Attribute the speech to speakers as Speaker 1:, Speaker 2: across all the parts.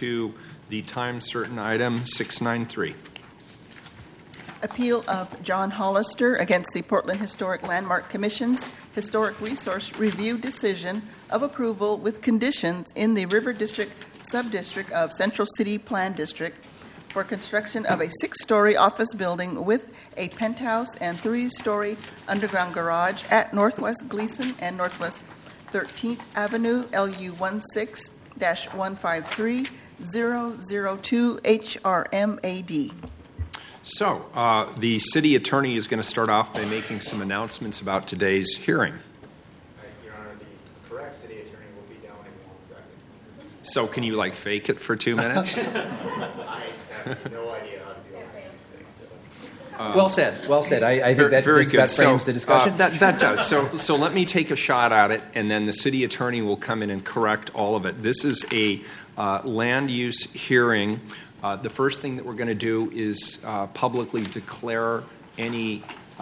Speaker 1: to the time certain item 693.
Speaker 2: Appeal of John Hollister against the Portland Historic Landmark Commission's Historic Resource Review decision of approval with conditions in the River District Subdistrict of Central City Plan District for construction of a 6-story office building with a penthouse and 3-story underground garage at Northwest Gleason and Northwest 13th Avenue, LU 16-153002 HRMAD.
Speaker 1: So, the city attorney is going to start off by making some announcements about today's hearing.
Speaker 3: Your Honor, the correct city attorney will be down in 1 second.
Speaker 1: So, can you fake it for 2 minutes?
Speaker 3: I have no idea how to do all these things.
Speaker 4: Well said. I think that
Speaker 1: very good.
Speaker 4: That frames the discussion.
Speaker 1: That does. So let me take a shot at it, and then the city attorney will come in and correct all of it. This is a land use hearing. The first thing that we're going to do is publicly declare any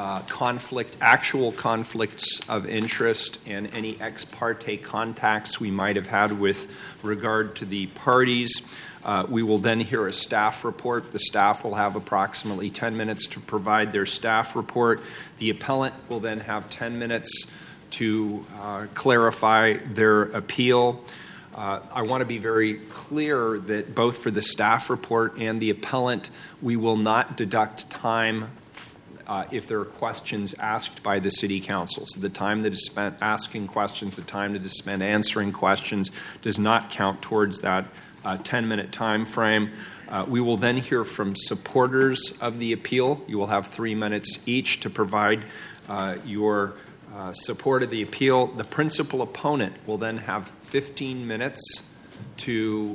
Speaker 1: actual conflicts of interest and any ex parte contacts we might have had with regard to the parties. We will then hear a staff report. The staff will have approximately 10 minutes to provide their staff report. The appellant will then have 10 minutes to clarify their appeal. I want to be very clear that both for the staff report and the appellant, we will not deduct time if there are questions asked by the city council. So the time that is spent asking questions, the time that is spent answering questions does not count towards that 10-minute time frame. We will then hear from supporters of the appeal. You will have 3 minutes each to provide your support of the appeal. The principal opponent will then have 15 minutes to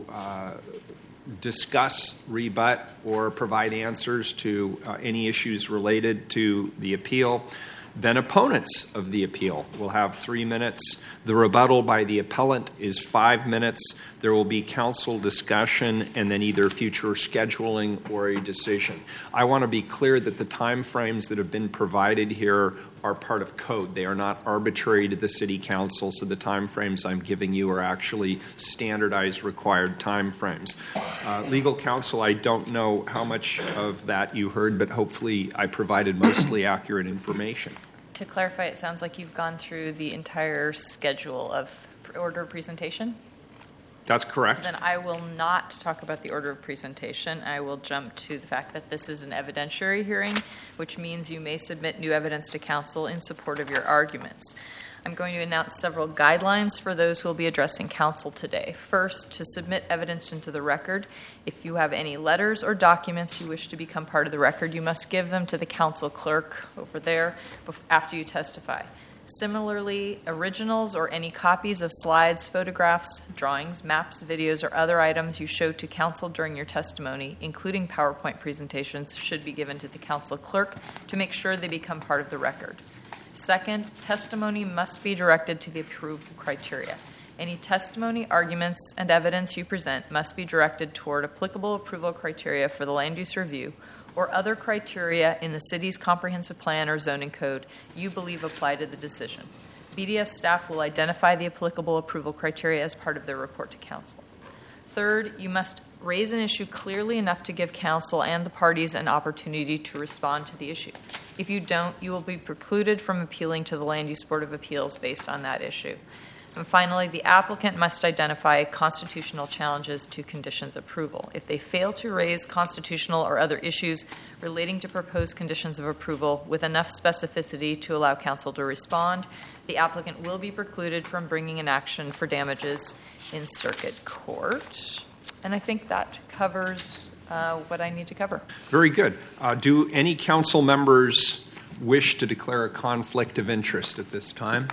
Speaker 1: discuss, rebut, or provide answers to any issues related to the appeal. Then opponents of the appeal will have 3 minutes. The rebuttal by the appellant is 5 minutes. There will be council discussion and then either future scheduling or a decision. I want to be clear that the time frames that have been provided here are part of code. They are not arbitrary to the city council, so the time frames I'm giving you are actually standardized required time frames. Legal counsel, I don't know how much of that you heard, but hopefully I provided mostly accurate information.
Speaker 5: To clarify, it sounds like you've gone through the entire schedule of order of presentation.
Speaker 1: That's correct.
Speaker 5: Then I will not talk about the order of presentation. I will jump to the fact that this is an evidentiary hearing, which means you may submit new evidence to council in support of your arguments. I'm going to announce several guidelines for those who will be addressing council today. First, to submit evidence into the record. If you have any letters or documents you wish to become part of the record, you must give them to the council clerk over there after you testify. Similarly, originals or any copies of slides, photographs, drawings, maps, videos, or other items you show to council during your testimony, including PowerPoint presentations, should be given to the council clerk to make sure they become part of the record. Second, testimony must be directed to the approval criteria. Any testimony, arguments, and evidence you present must be directed toward applicable approval criteria for the land use review or other criteria in the city's comprehensive plan or zoning code you believe apply to the decision. BDS staff will identify the applicable approval criteria as part of their report to council. Third, you must raise an issue clearly enough to give council and the parties an opportunity to respond to the issue. If you don't, you will be precluded from appealing to the Land Use Board of Appeals based on that issue. And finally, the applicant must identify constitutional challenges to conditions approval. If they fail to raise constitutional or other issues relating to proposed conditions of approval with enough specificity to allow council to respond, the applicant will be precluded from bringing an action for damages in circuit court. And I think that covers what I need to cover.
Speaker 1: Very good. Do any council members wish to declare a conflict of interest at this time?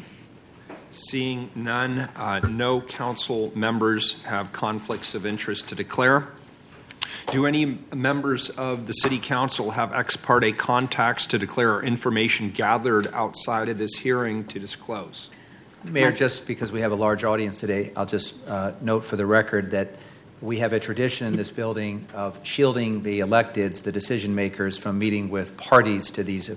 Speaker 1: Seeing none, no council members have conflicts of interest to declare. Do any members of the City Council have ex parte contacts to declare or information gathered outside of this hearing to disclose?
Speaker 4: Mayor, just because we have a large audience today, I'll just note for the record that we have a tradition in this building of shielding the electeds, the decision makers, from meeting with parties to these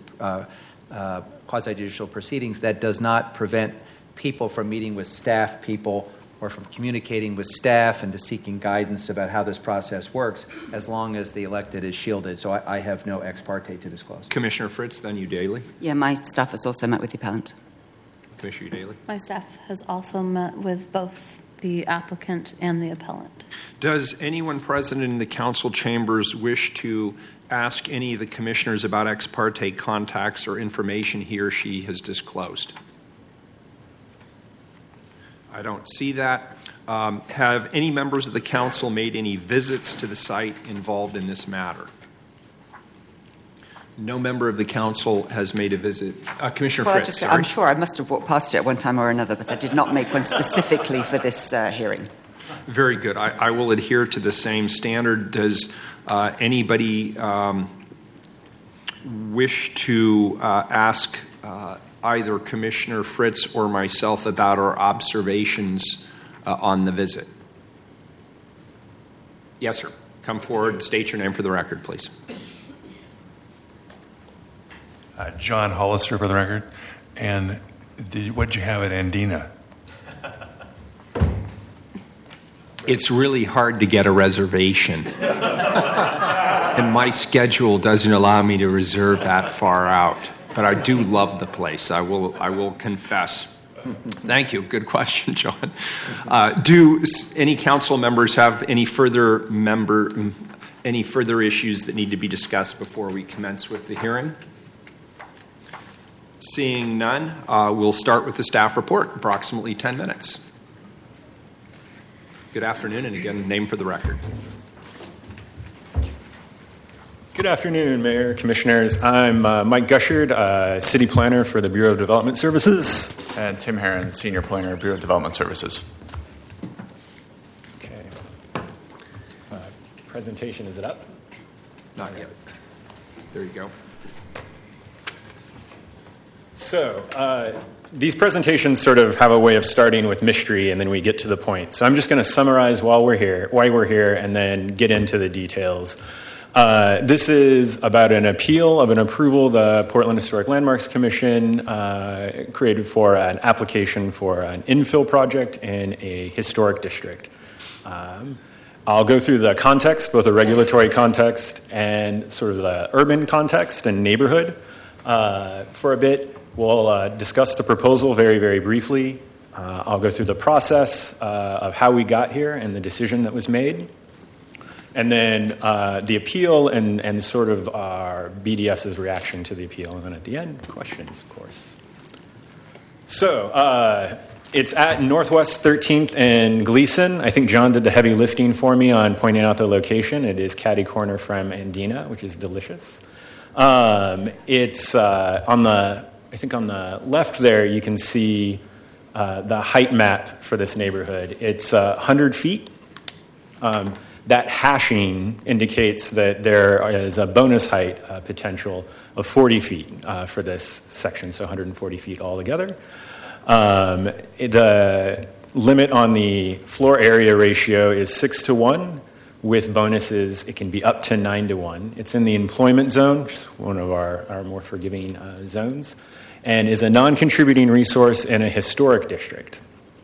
Speaker 4: quasi-judicial proceedings. That does not prevent people from meeting with staff people or from communicating with staff and to seeking guidance about how this process works, as long as the elected is shielded. So I have no ex parte to disclose.
Speaker 1: Commissioner Fritz, then you, Daly.
Speaker 6: Yeah, my staff has also met with the appellant.
Speaker 1: Commissioner Daly.
Speaker 7: My staff has also met with both the applicant and the appellant.
Speaker 1: Does anyone present in the council chambers wish to ask any of the commissioners about ex parte contacts or information he or she has disclosed? I don't see that. Have any members of the council made any visits to the site involved in this matter? No member of the council has made a visit. Commissioner Fritz,
Speaker 6: I'm sure I must have walked past it at one time or another, but I did not make one specifically for this hearing.
Speaker 1: Very good. I will adhere to the same standard. Does anybody wish to ask either Commissioner Fritz or myself about our observations on the visit? Yes, sir. Come forward. State your name for the record, please.
Speaker 8: John Hollister for the record. And what'd you have at Andina?
Speaker 1: It's really hard to get a reservation. And my schedule doesn't allow me to reserve that far out. But I do love the place. I will confess. Thank you. Good question, John. Do any council members have any further issues that need to be discussed before we commence with the hearing? Seeing none, we'll start with the staff report, approximately 10 minutes. Good afternoon, and again, name for the record.
Speaker 9: Good afternoon, Mayor, Commissioners. I'm Mike Gushard, City Planner for the Bureau of Development Services.
Speaker 3: And Tim Herron, Senior Planner, Bureau of Development Services.
Speaker 9: Okay. Presentation, is it up?
Speaker 1: Not yet. There you go.
Speaker 9: So, these presentations sort of have a way of starting with mystery, and then we get to the point. So I'm just going to summarize why we're here, and then get into the details. This is about an appeal of an approval the Portland Historic Landmarks Commission created for an application for an infill project in a historic district. I'll go through the context, both the regulatory context and sort of the urban context and neighborhood for a bit. We'll discuss the proposal very, very briefly. I'll go through the process of how we got here and the decision that was made. And then the appeal and sort of our BDS's reaction to the appeal. And then at the end, questions, of course. So it's at Northwest 13th and Gleason. I think John did the heavy lifting for me on pointing out the location. It is catty corner from Andina, which is delicious. It's on the left there, you can see the height map for this neighborhood. It's 100 feet. That hashing indicates that there is a bonus height potential of 40 feet for this section, so 140 feet altogether. The limit on the floor area ratio is 6-to-1. With bonuses, it can be up to 9-to-1. It's in the employment zone, which is one of our more forgiving zones, and is a non-contributing resource in a historic district.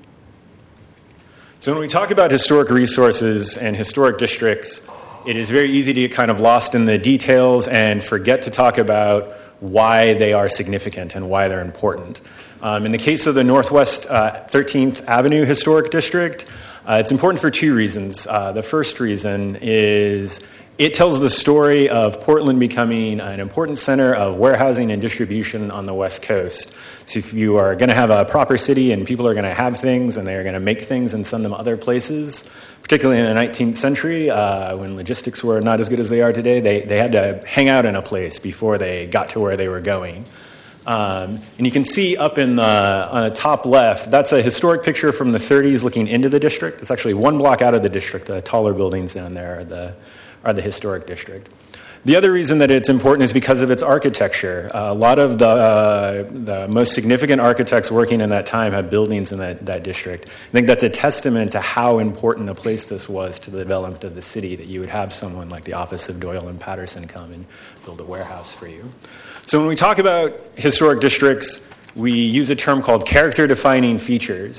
Speaker 9: So when we talk about historic resources and historic districts, it is very easy to get kind of lost in the details and forget to talk about why they are significant and why they're important. In the case of the Northwest 13th Avenue Historic District, it's important for two reasons. The first reason is it tells the story of Portland becoming an important center of warehousing and distribution on the West Coast. So if you are going to have a proper city and people are going to have things and they're going to make things and send them other places, particularly in the 19th century when logistics were not as good as they are today, they had to hang out in a place before they got to where they were going. And you can see up on the top left, that's a historic picture from the 30s looking into the district. It's actually one block out of the district. The taller buildings down there are the historic district. The other reason that it's important is because of its architecture. A lot of the most significant architects working in that time had buildings in that district. I think that's a testament to how important a place this was to the development of the city, that you would have someone like the office of Doyle and Patterson come and build a warehouse for you. So when we talk about historic districts, we use a term called character-defining features.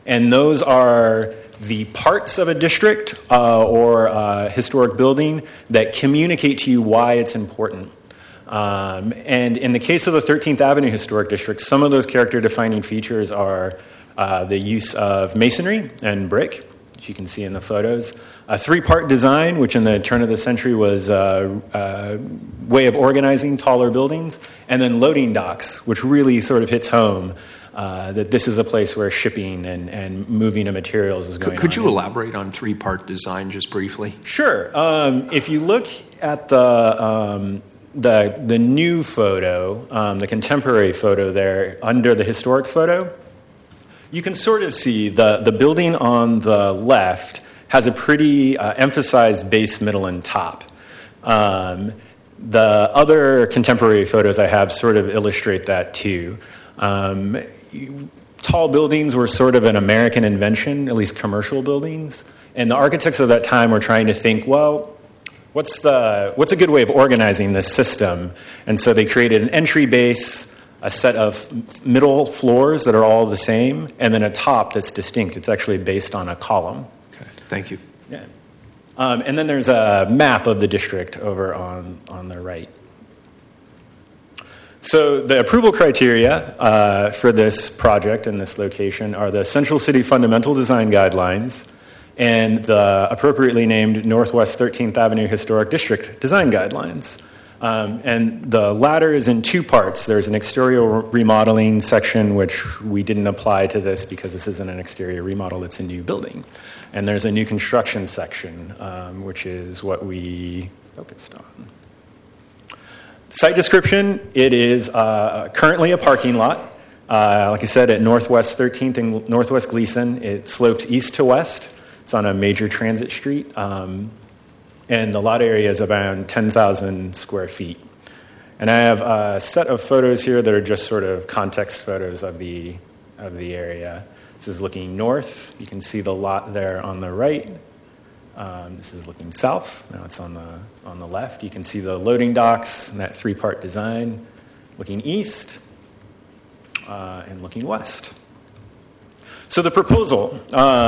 Speaker 9: And those are the parts of a district or a historic building that communicate to you why it's important. And in the case of the 13th Avenue Historic District, some of those character-defining features are the use of masonry and brick, which you can see in the photos. A three-part design, which in the turn of the century was a way of organizing taller buildings. And then loading docks, which really sort of hits home that this is a place where shipping and moving of materials is going on.
Speaker 1: Could you elaborate on three-part design just briefly?
Speaker 9: Sure. If you look at the new photo, the contemporary photo there, under the historic photo, you can sort of see the building on the left has a pretty emphasized base, middle, and top. The other contemporary photos I have sort of illustrate that too. Tall buildings were sort of an American invention, at least commercial buildings, and the architects of that time were trying to think, well, what's a good way of organizing this system? And so they created an entry base, a set of middle floors that are all the same, and then a top that's distinct. It's actually based on a column.
Speaker 1: Okay, thank you.
Speaker 9: Yeah. And then there's a map of the district over on the right. So the approval criteria for this project and this location are the Central City Fundamental Design Guidelines and the appropriately named Northwest 13th Avenue Historic District Design Guidelines. And the latter is in two parts. There's an exterior remodeling section, which we didn't apply to this because this isn't an exterior remodel, it's a new building. And there's a new construction section, which is what we focused on. Site description, it is currently a parking lot. Like I said, at Northwest 13th and Northwest Gleason, it slopes east to west. It's on a major transit street. And the lot area is around 10,000 square feet. And I have a set of photos here that are just sort of context photos of the area. This is looking north. You can see the lot there on the right. This is looking south. Now it's on the left. You can see the loading docks and that three-part design. Looking east and looking west. So the proposal,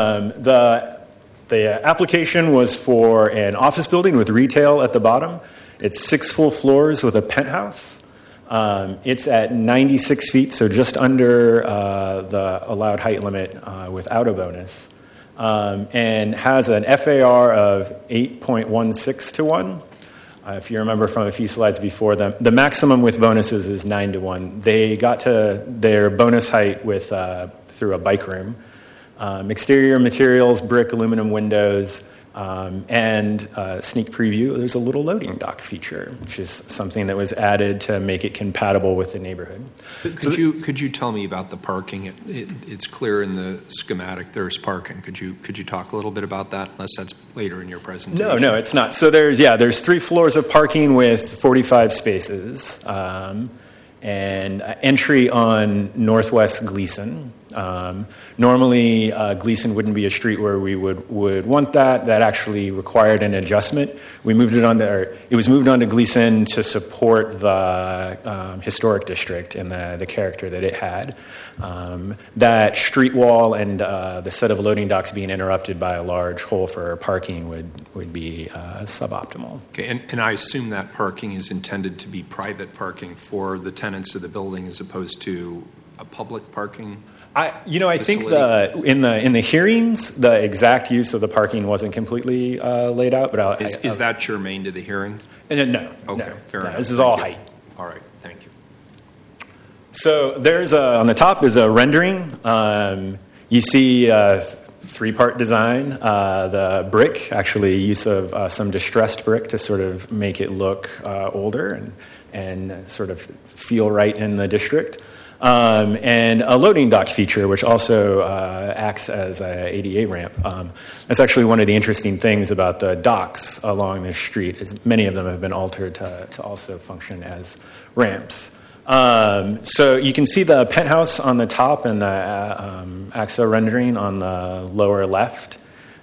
Speaker 9: the application was for an office building with retail at the bottom. It's 6 full floors with a penthouse. It's at 96 feet, so just under the allowed height limit without a bonus. And has an FAR of 8.16 to 1. If you remember from a few slides before, the maximum with bonuses is 9 to 1. They got to their bonus height with through a bike room. Exterior materials, brick, aluminum windows, and sneak preview. There's a little loading dock feature, which is something that was added to make it compatible with the neighborhood.
Speaker 1: Could you tell me about the parking? It's clear in the schematic there's parking. Could you talk a little bit about that? Unless that's later in your presentation.
Speaker 9: No, it's not. So there's 3 floors of parking with 45 spaces, and entry on Northwest Gleason. Normally, Gleason wouldn't be a street where we would want that. That actually required an adjustment. We moved it on it was moved on to Gleason to support the historic district and the character that it had. That street wall and the set of loading docks being interrupted by a large hole for parking would be suboptimal.
Speaker 1: Okay, and I assume that parking is intended to be private parking for the tenants of the building as opposed to a public parking.
Speaker 9: I think in the hearings, the exact use of the parking wasn't completely laid out. But
Speaker 1: is that germane to the hearing?
Speaker 9: No.
Speaker 1: Okay, fair enough.
Speaker 9: This is all height.
Speaker 1: All right, thank you.
Speaker 9: So there's on the top is a rendering. You see 3-part design. The brick, actually use of some distressed brick to sort of make it look older and sort of feel right in the district. And a loading dock feature, which also acts as an ADA ramp. That's actually one of the interesting things about the docks along this street, is many of them have been altered to also function as ramps. So you can see the penthouse on the top and the AXA rendering on the lower left.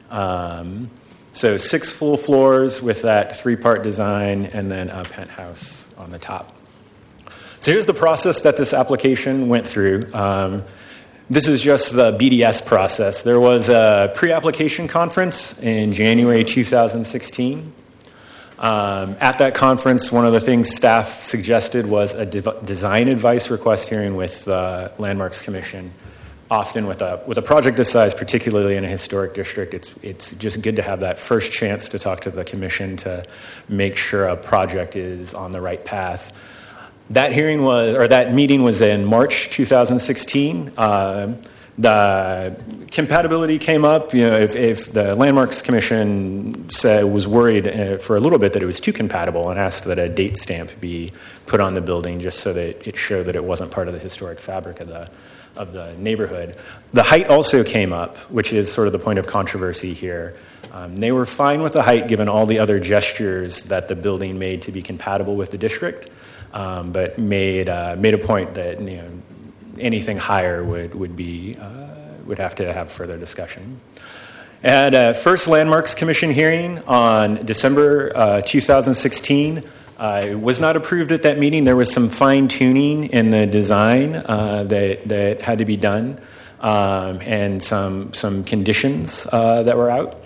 Speaker 9: So 6 full floors with that 3-part design and then a penthouse on the top. So here's the process that this application went through. This is just the BDS process. There was a pre-application conference in January 2016. At that conference, one of the things staff suggested was a design advice request hearing with the Landmarks Commission. Often with a project this size, particularly in a historic district, it's just good to have that first chance to talk to the commission to make sure a project is on the right path. That meeting was in March 2016. The compatibility came up. If the Landmarks Commission was worried for a little bit that it was too compatible and asked that a date stamp be put on the building just so that it showed that it wasn't part of the historic fabric of the neighborhood. The height also came up, which is sort of the point of controversy here. They were fine with the height given all the other gestures that the building made to be compatible with the district, but made a point that anything higher would have to have further discussion. At a first Landmarks Commission hearing on December 2016, it was not approved at that meeting. There was some fine-tuning in the design that had to be done, and some conditions that were out.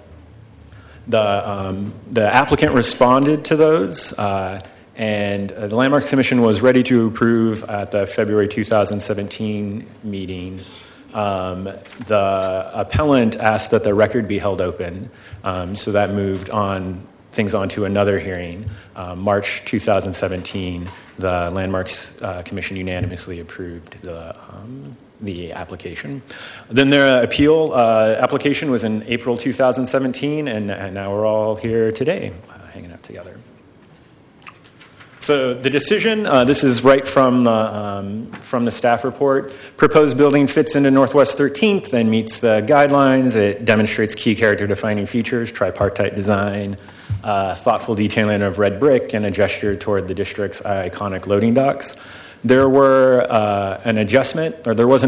Speaker 9: The applicant responded to those, and the Landmarks Commission was ready to approve at the February 2017 meeting. The appellant asked that the record be held open, so that moved things on to another hearing. March 2017, the Landmarks Commission unanimously approved the application. Then their appeal application was in April 2017, and now we're all here today hanging out together. So the decision, this is right from the staff report. Proposed building fits into Northwest 13th and meets the guidelines. It demonstrates key character-defining features, tripartite design, thoughtful detailing of red brick, and a gesture toward the district's iconic loading docks. There was an adjustment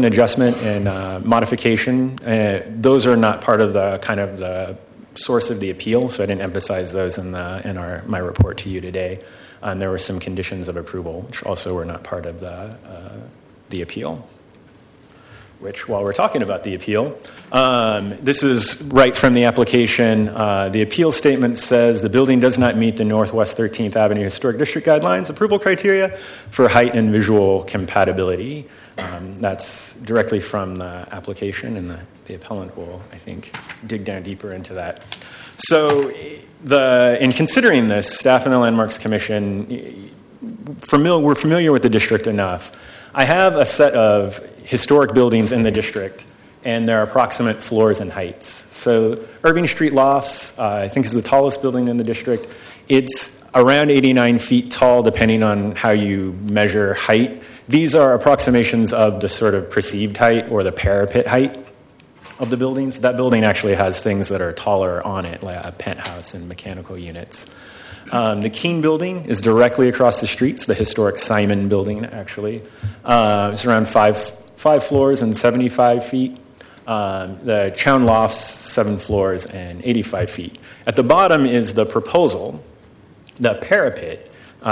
Speaker 9: and modification. Those are not part of the source of the appeal, so I didn't emphasize those in my report to you today. There were some conditions of approval, which also were not part of the appeal. Which, while we're talking about the appeal, this is right from the application. The appeal statement says the building does not meet the Northwest 13th Avenue Historic District Guidelines approval criteria for height and visual compatibility. That's directly from the application, and the appellant will, I think, dig down deeper into that. So in considering this, staff and the Landmarks Commission were familiar with the district enough. I have a set of historic buildings in the district and their approximate floors and heights. So Irving Street Lofts, I think, is the tallest building in the district. It's around 89 feet tall, depending on how you measure height. These are approximations of the sort of perceived height or the parapet height of the buildings. That building actually has things that are taller on it, like a penthouse and mechanical units. The Keene building is directly across the street. It's the historic Simon building, actually. It's around five floors and 75 feet. The Chown Lofts, 7 floors and 85 feet. At the bottom is the proposal. The parapet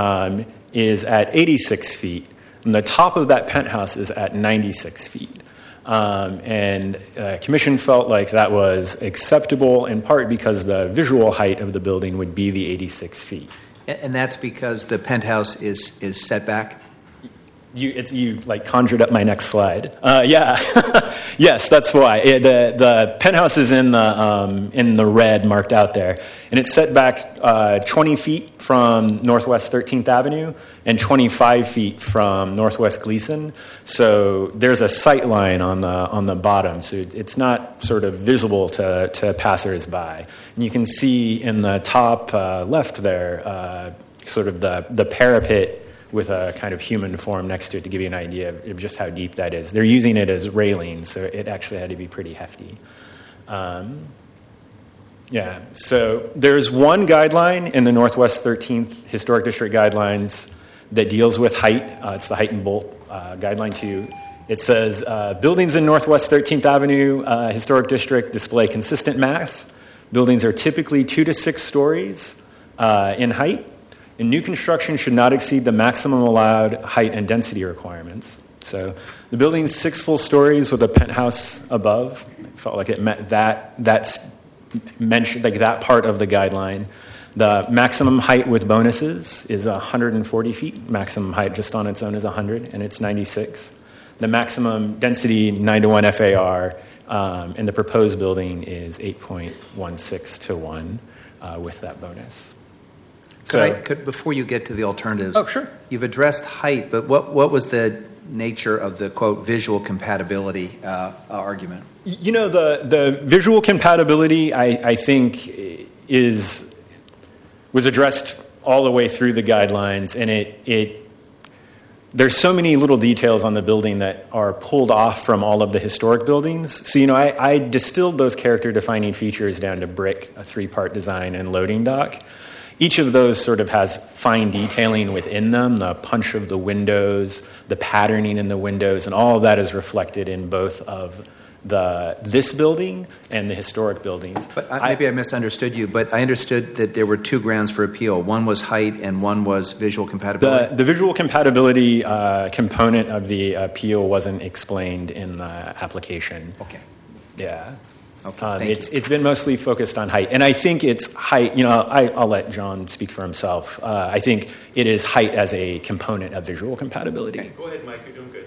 Speaker 9: is at 86 feet, and the top of that penthouse is at 96 feet. And the commission felt like that was acceptable in part because the visual height of the building would be the 86 feet.
Speaker 4: And that's because the penthouse is set back?
Speaker 9: You conjured up my next slide. Yeah, yes, that's why. The penthouse is in the red marked out there, and it's set back 20 feet from Northwest 13th Avenue and 25 feet from Northwest Gleason. So there's a sight line on the bottom, so it's not sort of visible to passersby. And you can see in the top left there, sort of the parapet with a kind of human form next to it to give you an idea of just how deep that is. They're using it as railings, so it actually had to be pretty hefty. So there's one guideline in the Northwest 13th Historic District Guidelines that deals with height. It's the height and bolt guideline 2. It says, buildings in Northwest 13th Avenue Historic District display consistent mass. Buildings are typically 2 to 6 stories in height. And new construction should not exceed the maximum allowed height and density requirements. So the building's 6 full stories with a penthouse above. I felt like it met that's mentioned, like that part of the guideline. The maximum height with bonuses is 140 feet. Maximum height just on its own is 100, and it's 96. The maximum density 9-to-1 FAR in the proposed building is 8.16 to 1 with that bonus.
Speaker 4: Could before you get to the alternatives?
Speaker 9: Oh, sure.
Speaker 4: You've addressed height, but what was the nature of the quote visual compatibility argument?
Speaker 9: You know, the visual compatibility, I think, was addressed all the way through the guidelines, and there's so many little details on the building that are pulled off from all of the historic buildings. So, you know, I distilled those character-defining features down to brick, a 3-part design, and loading dock. Each of those sort of has fine detailing within them, the punch of the windows, the patterning in the windows, and all of that is reflected in both of this building and the historic buildings.
Speaker 4: But maybe I misunderstood you, but I understood that there were 2 grounds for appeal. One was height and one was visual compatibility.
Speaker 9: The visual compatibility component of the appeal wasn't explained in the application.
Speaker 4: Okay.
Speaker 9: Yeah.
Speaker 4: Okay,
Speaker 9: it's been mostly focused on height. And I think it's height, you know, I'll let John speak for himself. I think it is height as a component of visual compatibility.
Speaker 8: Go ahead, Mike, you're doing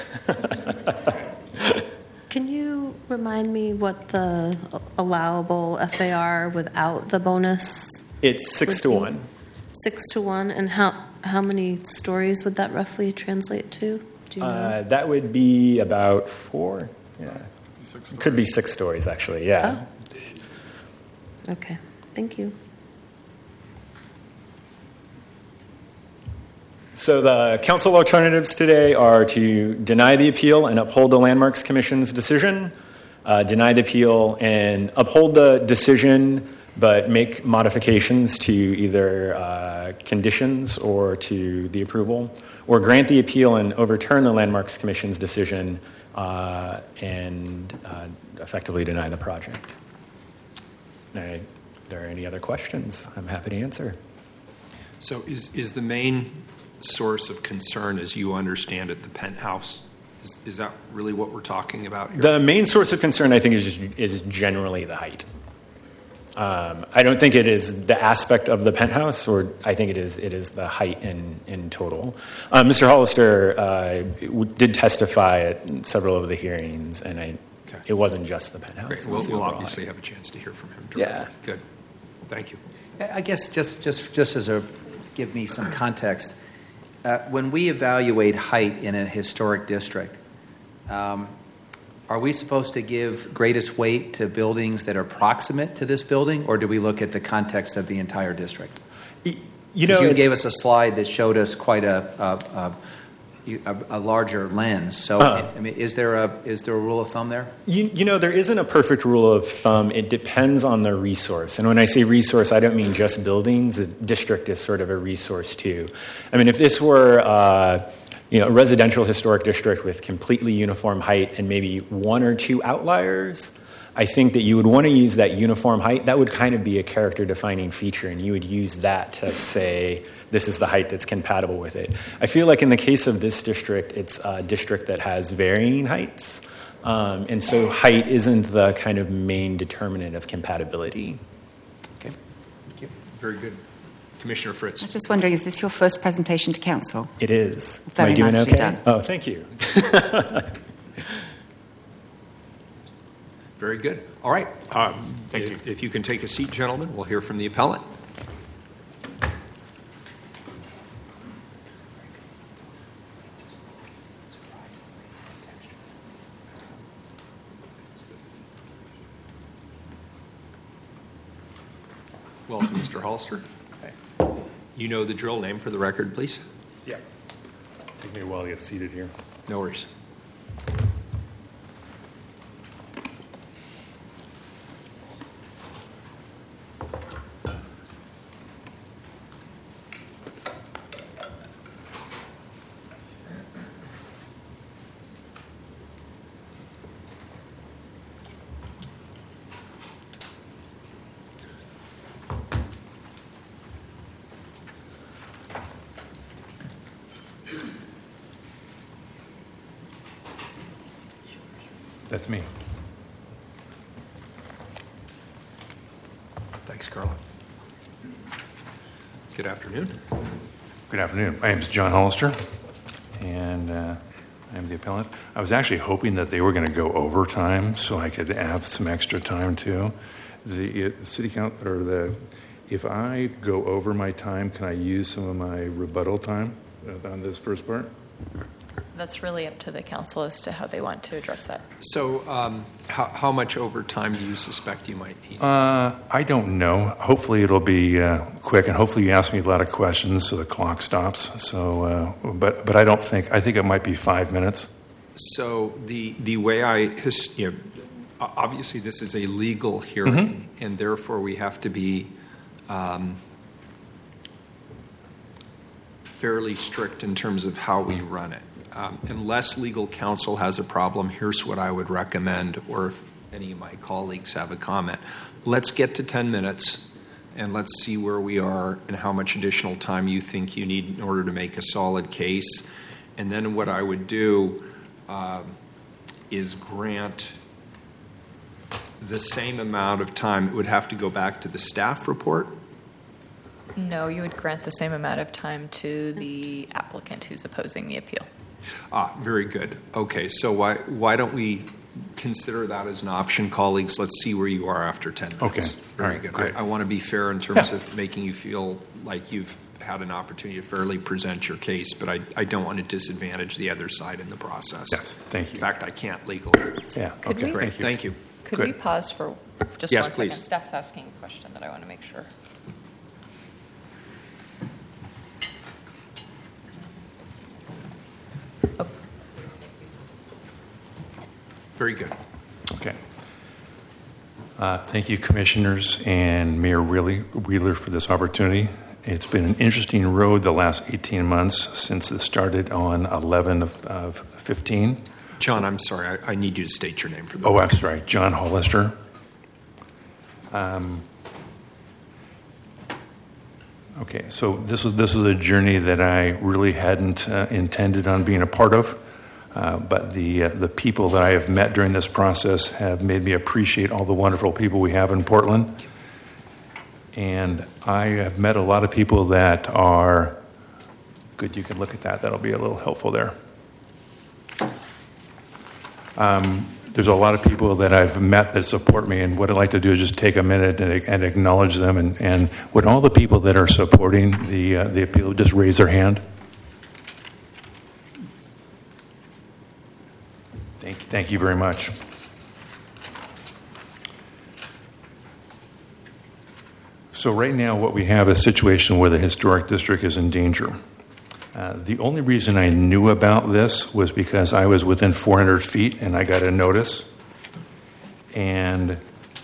Speaker 8: good.
Speaker 7: Can you remind me what the allowable FAR without the bonus?
Speaker 9: It's 6 to 1.
Speaker 7: 6 to 1, and how many stories would that roughly translate to? Do you know?
Speaker 9: That would be about 4. Yeah. Could be 6 stories, actually. Yeah.
Speaker 7: Oh. Okay. Thank you.
Speaker 9: So the council alternatives today are to deny the appeal and uphold the Landmarks Commission's decision, deny the appeal and uphold the decision, but make modifications to either conditions or to the approval, or grant the appeal and overturn the Landmarks Commission's decision and effectively deny the project. If there are any other questions, I'm happy to answer.
Speaker 1: So is the main source of concern, as you understand it, the penthouse? Is that really what we're talking about here?
Speaker 9: The main source of concern, I think, is generally the height. I don't think it is the aspect of the penthouse, or I think it is the height in total. Mr. Hollister did testify at several of the hearings, and it wasn't just the penthouse.
Speaker 1: Great. We'll obviously have a chance to hear from him directly.
Speaker 9: Yeah.
Speaker 1: Good. Thank you.
Speaker 4: I guess just as give me some context, when we evaluate height in a historic district, are we supposed to give greatest weight to buildings that are proximate to this building, or do we look at the context of the entire district?
Speaker 9: You know,
Speaker 4: you gave us a slide that showed us quite a larger lens. So, I mean, is there a rule of thumb there?
Speaker 9: You know, there isn't a perfect rule of thumb. It depends on the resource. And when I say resource, I don't mean just buildings. The district is sort of a resource too. I mean, if this were a residential historic district with completely uniform height and maybe 1 or 2 outliers, I think that you would want to use that uniform height. That would kind of be a character-defining feature, and you would use that to say, this is the height that's compatible with it. I feel like in the case of this district, it's a district that has varying heights, and so height isn't the kind of main determinant of compatibility.
Speaker 4: Okay, thank you.
Speaker 1: Very good. Commissioner Fritz.
Speaker 6: I was just wondering, is this your first presentation to council?
Speaker 9: It is.
Speaker 6: Very
Speaker 9: Am I doing
Speaker 6: nicely
Speaker 9: okay?
Speaker 6: done.
Speaker 9: Oh, thank you.
Speaker 1: Very good. All right. Thank you. If you can take a seat, gentlemen, we'll hear from the appellant. Welcome, Mr. Hollister. You know the drill. Name for the record, please.
Speaker 8: Yeah. Take me a while to get seated here.
Speaker 1: No worries.
Speaker 8: That's me.
Speaker 1: Thanks, Carla. Good afternoon.
Speaker 8: Good afternoon. My name is John Hollister, and I'm the appellant. I was actually hoping that they were going to go overtime so I could have some extra time too. The city council, if I go over my time, can I use some of my rebuttal time on this first part?
Speaker 5: That's really up to the council as to how they want to address that.
Speaker 1: So, how much overtime do you suspect you might need?
Speaker 8: I don't know. Hopefully it'll be quick, and hopefully you ask me a lot of questions so the clock stops. So, but I don't think. I think it might be 5 minutes.
Speaker 1: So the way obviously this is a legal hearing, and therefore we have to be fairly strict in terms of how we run it. Unless legal counsel has a problem, here's what I would recommend, or if any of my colleagues have a comment. Let's get to 10 minutes, and let's see where we are and how much additional time you think you need in order to make a solid case. And then what I would do is grant the same amount of time. It would have to go back to the staff report.
Speaker 5: No, you would grant the same amount of time to the applicant who's opposing the appeal.
Speaker 1: Very good. Okay, so why don't we consider that as an option, colleagues? Let's see where you are after 10 minutes.
Speaker 8: Okay.
Speaker 1: Very
Speaker 8: All right,
Speaker 1: good.
Speaker 8: great.
Speaker 1: I want to be fair in terms of making you feel like you've had an opportunity to fairly present your case, but I don't want to disadvantage the other side in the process.
Speaker 8: Yes, thank you.
Speaker 1: In fact, I can't legally.
Speaker 8: Yeah.
Speaker 5: Could
Speaker 8: Okay.
Speaker 5: we-
Speaker 8: Thank you.
Speaker 1: Thank you.
Speaker 5: Could
Speaker 8: Good.
Speaker 5: we pause for just
Speaker 1: Yes,
Speaker 5: one
Speaker 1: please.
Speaker 5: second? Staff's asking a question that I want to make sure. Oh,
Speaker 1: Very good.
Speaker 8: Okay. Thank you, Commissioners and Mayor Wheeler, for this opportunity. It's been an interesting road the last 18 months since it started on 11 of 15.
Speaker 1: John, I'm sorry. I need you to state your name for the
Speaker 8: Oh, I'm sorry, John Hollister. Okay, so this is a journey that I really hadn't intended on being a part of, but the people that I have met during this process have made me appreciate all the wonderful people we have in Portland. And I have met a lot of people that are good. You can look at that. That'll be a little helpful there. There's a lot of people that I've met that support me, and what I'd like to do is just take a minute and acknowledge them. And would all the people that are supporting the appeal just raise their hand? Thank you very much. So right now what we have is a situation where the historic district is in danger. The only reason I knew about this was because I was within 400 feet and I got a notice. And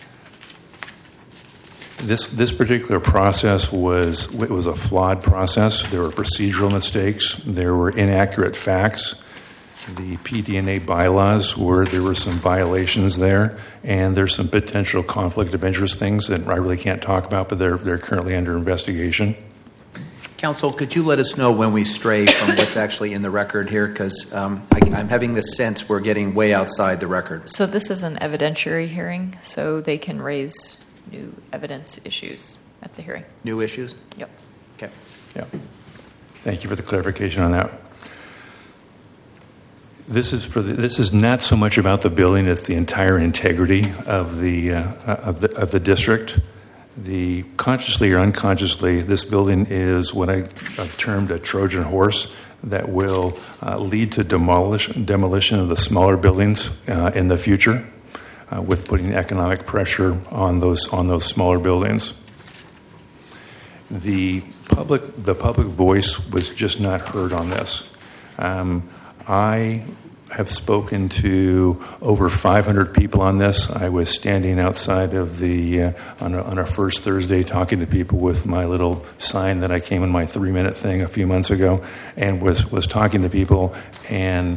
Speaker 8: this particular process was a flawed process. There were procedural mistakes. There were inaccurate facts. The PDNA bylaws there were some violations there, and there's some potential conflict of interest things that I really can't talk about, but they're currently under investigation.
Speaker 4: Counsel, could you let us know when we stray from what's actually in the record here? Because I'm having this sense we're getting way outside the record.
Speaker 5: So this is an evidentiary hearing, so they can raise new evidence issues at the hearing.
Speaker 4: New issues?
Speaker 5: Yep.
Speaker 4: Okay.
Speaker 8: Yeah. Thank you for the clarification on that. This is not so much about the building; it's the entire integrity of the district. Consciously or unconsciously, this building is what I've termed a Trojan horse that will lead to demolition of the smaller buildings in the future, with putting economic pressure on those smaller buildings. The public voice was just not heard on this. I have spoken to over 500 people on this. I was standing outside of on a first Thursday talking to people with my little sign that I came in my 3-minute thing a few months ago, and was talking to people, and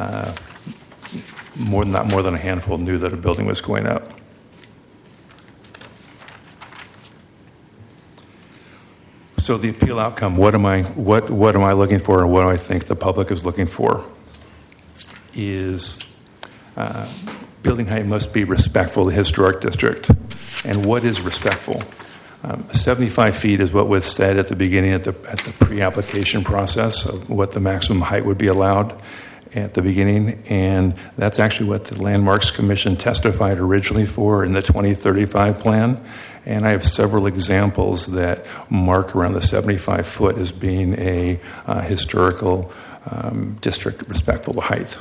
Speaker 8: not more than a handful knew that a building was going up. So the appeal outcome, what am I looking for, and what do I think the public is looking for, is building height must be respectful to the historic district. And what is respectful? 75 feet is what was said at the beginning at the pre-application process of what the maximum height would be allowed at the beginning, and that's actually what the Landmarks Commission testified originally for in the 2035 plan. And I have several examples that mark around the 75 foot as being a historical district respectful to height.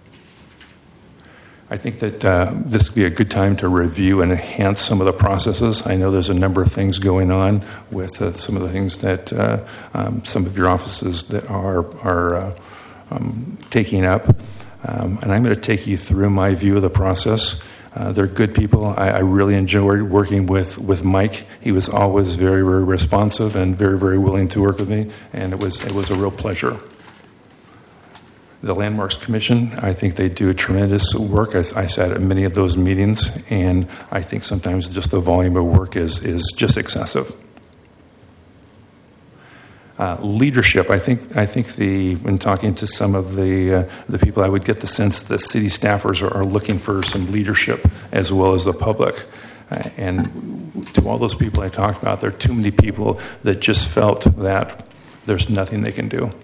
Speaker 8: I think that this would be a good time to review and enhance some of the processes. I know there's a number of things going on with some of the things that some of your offices that are taking up. And I'm going to take you through my view of the process. They're good people. I really enjoyed working with Mike. He was always very, very responsive and very, very willing to work with me, and it was a real pleasure. The Landmarks Commission, I think they do a tremendous work. I sat at many of those meetings, and I think sometimes just the volume of work is just excessive. Leadership, I think when talking to some of the people, I would get the sense that city staffers are looking for some leadership as well as the public. And to all those people I talked about, there are too many people that just felt that there's nothing they can do.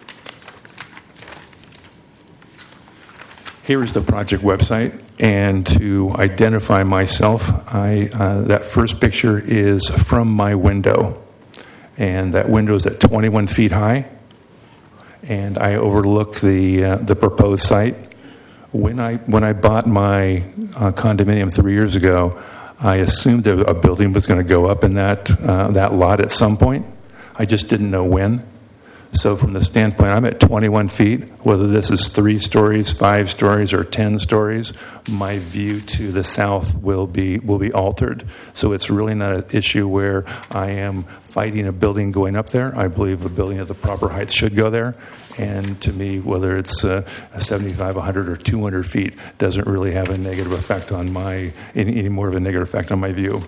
Speaker 8: Here is the project website, and to identify myself, that first picture is from my window, and that window is at 21 feet high, and I overlook the proposed site. When I bought my condominium 3 years ago, I assumed that a building was going to go up in that lot at some point. I just didn't know when. So from the standpoint, I'm at 21 feet, whether this is 3 stories, 5 stories, or 10 stories, my view to the south will be altered. So it's really not an issue where I am fighting a building going up there. I believe a building at the proper height should go there. And to me, whether it's 75, 100, or 200 feet doesn't really have a negative effect on any more of a negative effect on my view.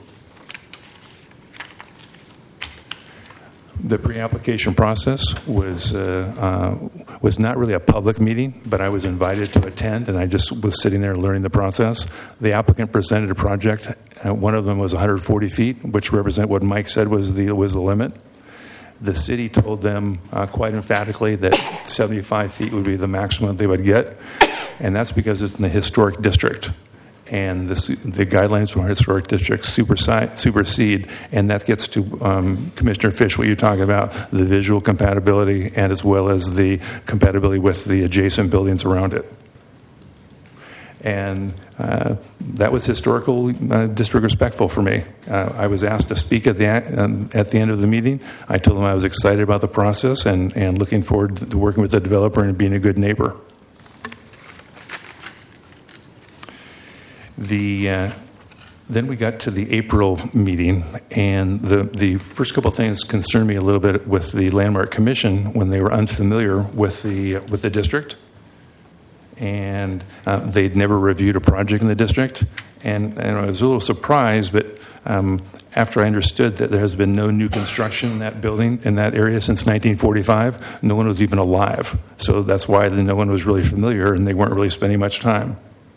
Speaker 8: The pre-application process was not really a public meeting, but I was invited to attend, and I just was sitting there learning the process. The applicant presented a project. One of them was 140 feet, which represent what Mike said was the limit. The city told them quite emphatically that 75 feet would be the maximum they would get, and that's because it's in the historic district. And the guidelines from our historic district supersede, and that gets to Commissioner Fish, what you're talking about, the visual compatibility, and as well as the compatibility with the adjacent buildings around it. And that was historical district respectful for me. I was asked to speak at the end of the meeting. I told them I was excited about the process and looking forward to working with the developer and being a good neighbor. Then we got to the April meeting, and the first couple of things concerned me a little bit with the Landmark Commission when they were unfamiliar with the district, and they'd never reviewed a project in the district, and I was a little surprised, but after I understood that there has been no new construction in that building, in that area since 1945, no one was even alive, so that's why no one was really familiar, and they weren't really spending much time.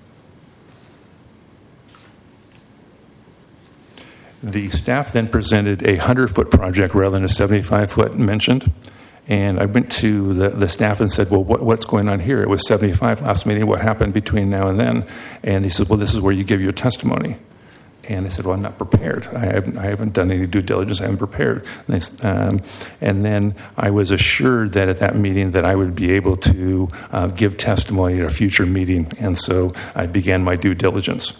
Speaker 8: The staff then presented a 100-foot project rather than a 75-foot mentioned. And I went to the staff and said, well, what's going on here? It was 75 last meeting. What happened between now and then? And he said, well, this is where you give your testimony. And I said, well, I'm not prepared. I haven't done any due diligence. I haven't prepared. And then I was assured that at that meeting that I would be able to give testimony at a future meeting. And so I began my due diligence.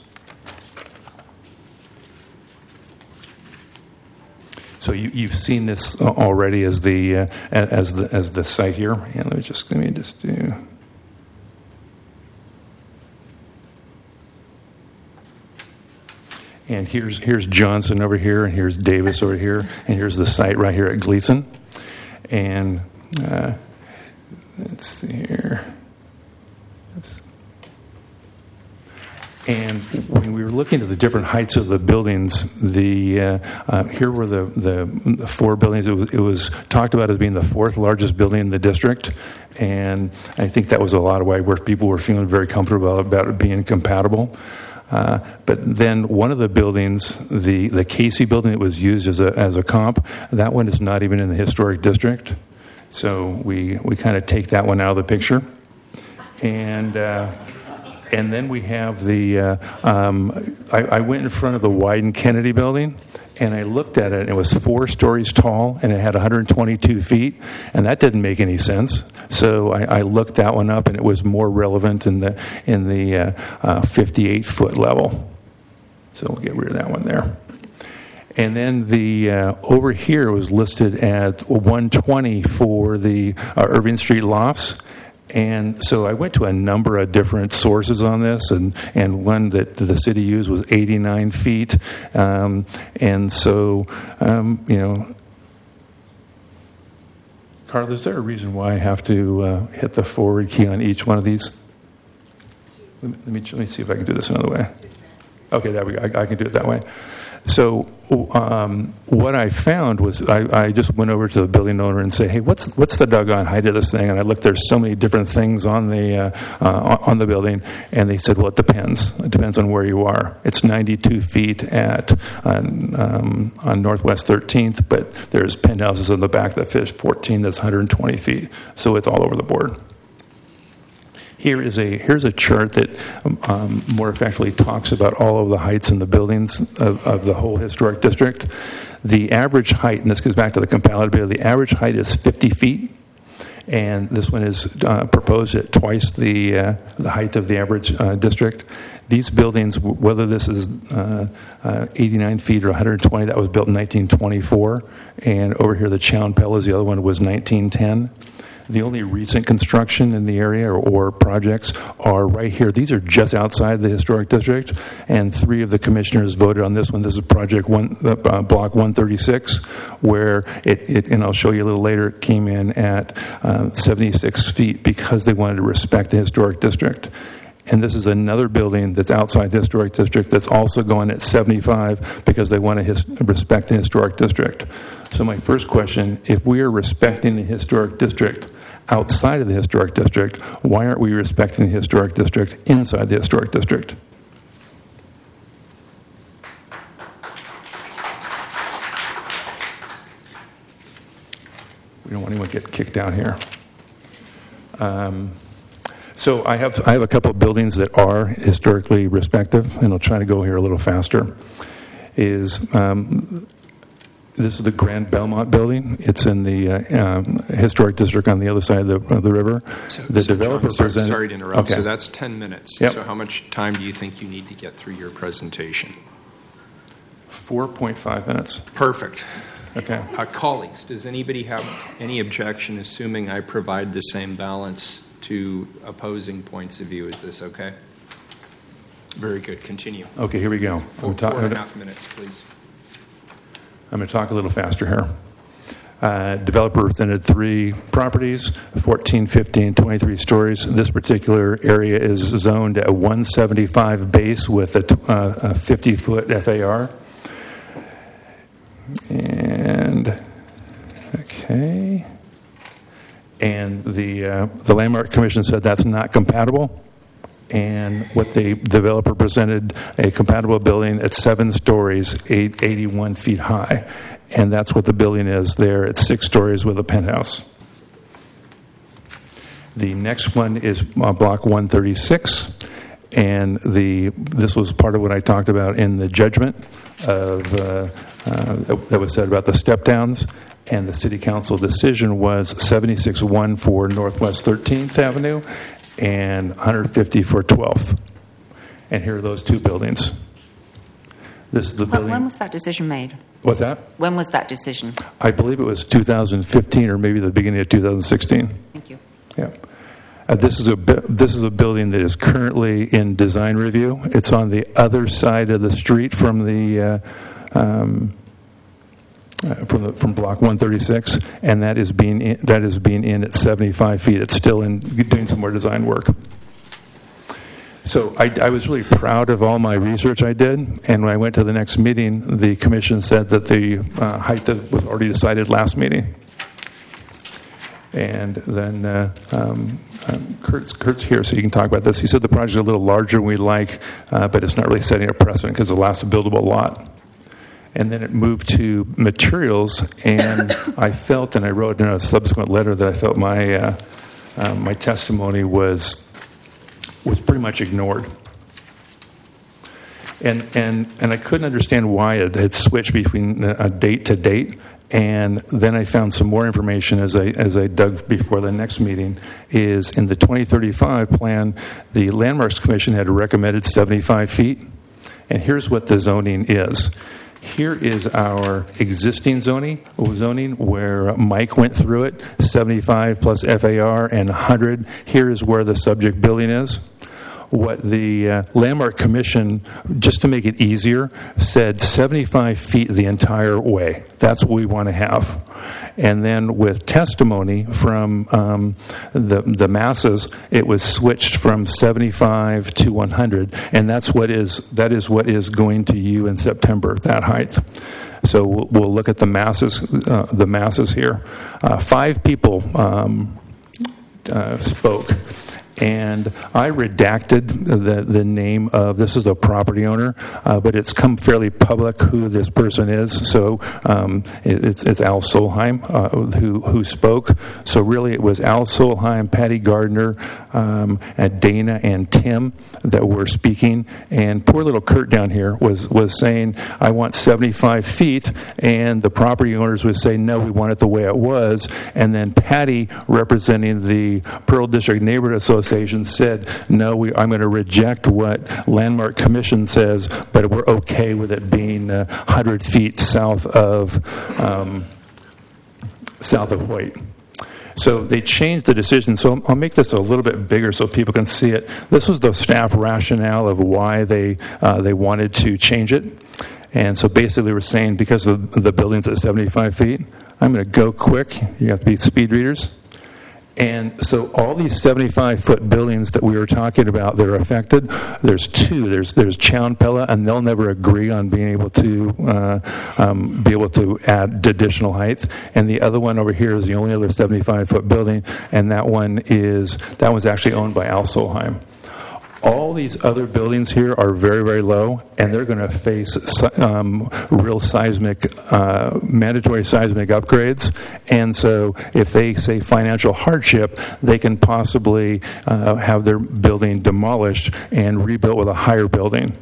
Speaker 8: So you've seen this already as the site here. And let me just do. And here's Johnson over here, and here's Davis over here, and here's the site right here at Gleason. And let's see here. Oops. And when we were looking at the different heights of the buildings, here were the four buildings. It was talked about as being the fourth largest building in the district, and I think that was a lot of why where people were feeling very comfortable about it being compatible. But then one of the buildings, the Casey building that was used as a comp, that one is not even in the historic district. So we kind of take that one out of the picture. And then we have I went in front of the Wyden Kennedy building, and I looked at it, and it was 4 stories tall, and it had 122 feet, and that didn't make any sense. So I looked that one up, and it was more relevant in the 58-foot level. So we'll get rid of that one there. And then over here was listed at 120 for the Irving Street lofts. And so I went to a number of different sources on this, and one that the city used was 89 feet. And so, Carla, is there a reason why I have to hit the forward key on each one of these? Let me see if I can do this another way. Okay, there we go. I can do it that way. So what I found was I just went over to the building owner and say, hey, what's the doggone height of this thing? And I looked, there's so many different things on the building, and they said, well, it depends. It depends on where you are. It's 92 feet on Northwest 13th, but there's penthouses in the back that fit 14 that's 120 feet. So it's all over the board. Here's a chart that more effectively talks about all of the heights in the buildings of the whole historic district. The average height, and this goes back to the compatibility, the average height is 50 feet, and this one is proposed at twice the height of the average district. These buildings, whether this is 89 feet or 120, that was built in 1924, and over here the Chown Pellas, the other one was 1910. The only recent construction in the area or projects are right here. These are just outside the historic district, and 3 of the commissioners voted on this one. This is Block 136, where it and I'll show you a little later, it came in at 76 feet because they wanted to respect the historic district. And this is another building that's outside the historic district that's also going at 75 because they want to respect the historic district. So my first question, if we are respecting the historic district outside of the historic district, why aren't we respecting the historic district inside the historic district? We don't want anyone to get kicked out here. So I have a couple of buildings that are historically respective, and I'll try to go here a little faster. This is the Grand Belmont building. It's in the historic district on the other side of the river.
Speaker 1: Sorry to interrupt.
Speaker 8: Okay.
Speaker 1: So that's 10 minutes.
Speaker 8: Yep.
Speaker 1: So how much time do you think you need to get through your presentation?
Speaker 8: 4.5 minutes.
Speaker 1: Perfect.
Speaker 8: Okay.
Speaker 1: Colleagues, does anybody have any objection, assuming I provide the same balance to opposing points of view? Is this okay? Very good. Continue.
Speaker 8: Okay, here we go.
Speaker 1: 4.5 minutes, please.
Speaker 8: I'm going to talk a little faster here. Developer presented 3 properties, 14, 15, 23 stories. This particular area is zoned at 175 base with a 50-foot FAR. And the Landmark Commission said that's not compatible. And what the developer presented, a compatible building at 7 stories, 81 feet high. And that's what the building is there. It's 6 stories with a penthouse. The next one is Block 136. And this was part of what I talked about in the judgment that was said about the step-downs. And the city council decision was 76-1 for Northwest 13th Avenue and 150 for 12th. And here are those 2 buildings. This is the building.
Speaker 6: When was that decision made?
Speaker 8: What's that?
Speaker 6: When was that decision?
Speaker 8: I believe it was 2015 or maybe the beginning of 2016.
Speaker 6: Thank you.
Speaker 8: Yeah. This is a building that is currently in design review. It's on the other side of the street from from Block 136, and that is being in at 75 feet. It's still doing some more design work. So I was really proud of all my research I did, and when I went to the next meeting, the commission said that the height that was already decided last meeting. And then Kurt's here, so you can talk about this. He said the project's a little larger than we'd like, but it's not really setting a precedent because it's the last buildable lot. And then it moved to materials, and I felt, and I wrote in a subsequent letter that I felt my my testimony was pretty much ignored. And I couldn't understand why it had switched between date to date. And then I found some more information as I dug before the next meeting. Is in the 2035 plan, the Landmarks Commission had recommended 75 feet. And here's what the zoning is. Here is our existing zoning where Mike went through it, 75 plus FAR and 100. Here is where the subject building is. What the Landmark Commission, just to make it easier, said 75 feet the entire way. That's what we want to have. And then with testimony from the masses, it was switched from 75 to 100, and that is what is going to you in September, that height. So we'll look at the masses here. 5 people spoke. And I redacted the name of, this is the property owner, but it's come fairly public who this person is. So it's Al Solheim who spoke. So really it was Al Solheim, Patty Gardner, and Dana and Tim that were speaking. And poor little Kurt down here was saying, I want 75 feet. And the property owners would say, no, we want it the way it was. And then Patty, representing the Pearl District Neighborhood Association, said, no, I'm going to reject what Landmark Commission says, but we're okay with it being 100 feet south of Hoyt. So they changed the decision. So I'll make this a little bit bigger so people can see it. This was the staff rationale of why they wanted to change it. And so basically we're saying because of the building's at 75 feet, I'm going to go quick. You have to be speed readers. And so all these 75-foot buildings that we were talking about that are affected, there's 2. There's Chownpella, and they'll never agree on being able to add additional height. And the other one over here is the only other 75-foot building, and that was actually owned by Al Solheim. All these other buildings here are very, very low, and they're going to face real mandatory seismic upgrades. And so if they say financial hardship, they can possibly have their building demolished and rebuilt with a higher building.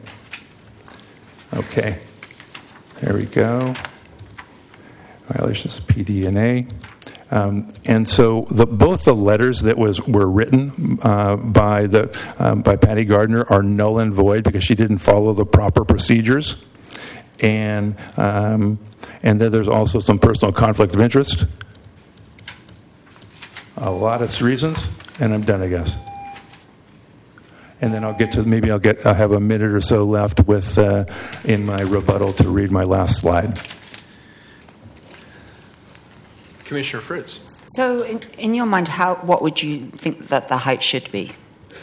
Speaker 8: Okay, there we go. Violations of PD&A. And so both the letters that were written by Patty Gardner are null and void because she didn't follow the proper procedures, and then there's also some personal conflict of interest. A lot of reasons, and I'm done, I guess. And then I'll have a minute or so left with in my rebuttal to read my last slide.
Speaker 1: Commissioner Fritz.
Speaker 6: So, in your mind, what would you think that the height should be?